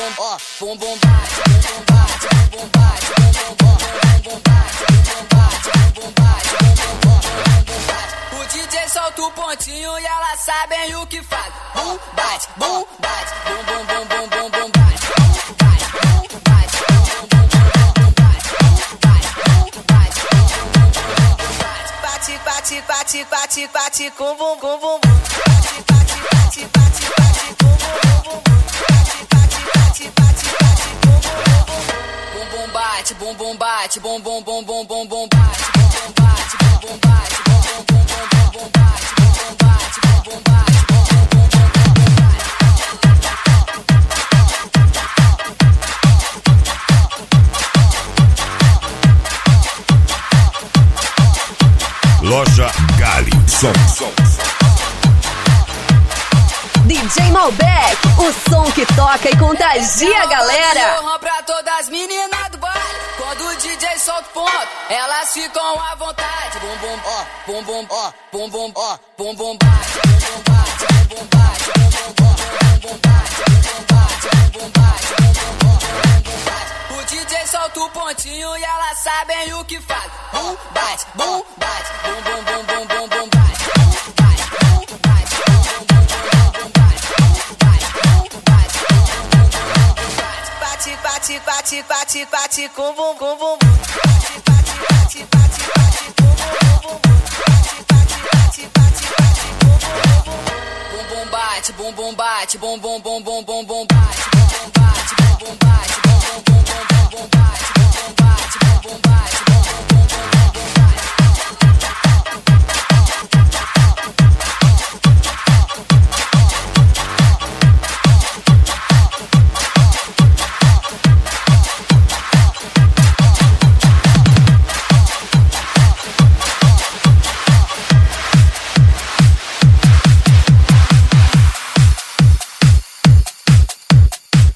ó, bum bum bate, bum bum bate, bum bum bate, bum bum bate, bum bum bate, bum bum bate, bum bum bate. O DJ solta o pontinho e elas sabem o que faz. Bum bate, bum bate, bum bum bum bum bum bum bate, bum bate, bum bate, bum bum bum bate, bum bate, bum bate. Bate, bate, bate, bate, bate com bum bum bum. Bate, bate, bate, bate, bate com bum bum bum. Bate, bate, bate, bate, bate com bum bum bum. Bate, bum bum bate, bum bum bum bum bum bum bate, bum bum bate, bum bum bate, bum bum bum bum bum bate, bum bum bate, bum bum bate, bum bum bum bum bum. Loja Gali Som. DJ Malbec, o som que toca e contagia a galera. Pra todas as meninas do baile, quando o DJ solta o ponto, elas ficam à vontade. Bum bum ó, bum bum ó, bum bum ó, bum bum bate, bum bum bate, bum bum bate, bum bum bum bum bate, bum bum bate, bum bum bate, bum bum bate. O DJ solta o pontinho e elas sabem o que faz. Bum bate, bum bate, bum bum bum bum bum bum bate, bum bate, bum bate, bum bum bum bum bate, bum bate, bum bate, bum bate. Bate, bate, bate, bate, bate com bum bum bum. Bate, bate, bate, bate, bate com bum bum bum. Bate, bate, bate, bate, bate com bum bum bum. Bum bum bate, bum bum bate, bum bum bum bum bum bum bate, bum bum bate, bum bum bate.